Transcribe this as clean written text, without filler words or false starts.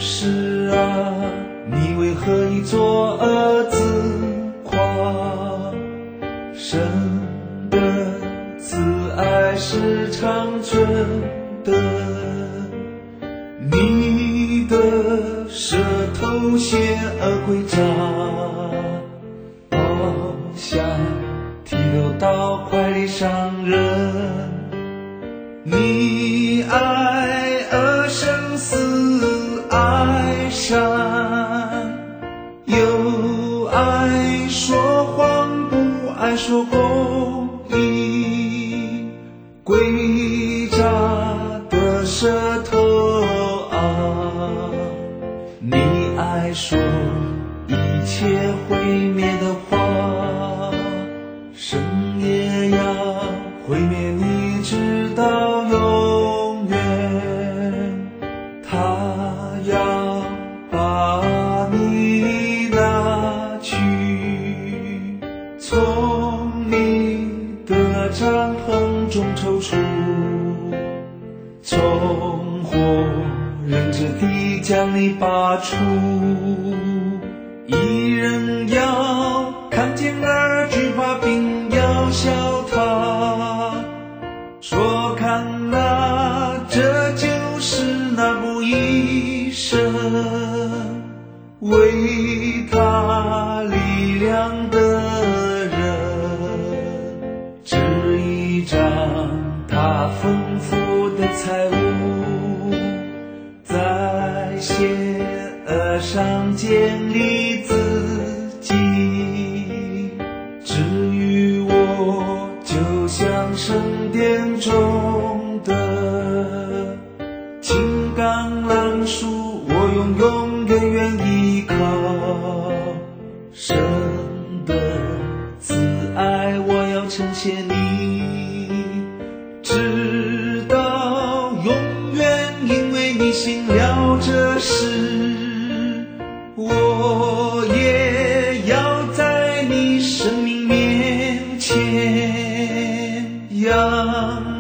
世啊，你为何以作恶自夸？神的慈爱是长存的，你的舌头邪恶诡诈，好像提溜到怀里伤人。你爱恶生死爱善，又爱说谎不爱说公义，诡诈的舌头啊，你爱说一切毁灭的话，神也要毁灭你直到永远，他要把你拿去，从你的帐篷中抽出，从火人之地将你拔出。一人要看见而惧怕，并要笑他，说看哪，这就是那不以神为他力量的人，只一张他丰富的财物，在邪恶上建立自己。至于我，就像圣殿中的青橄榄树，我永远依靠神的慈爱，我要呈现你直到永远，因为你行了这事，我也要在你生命面前扬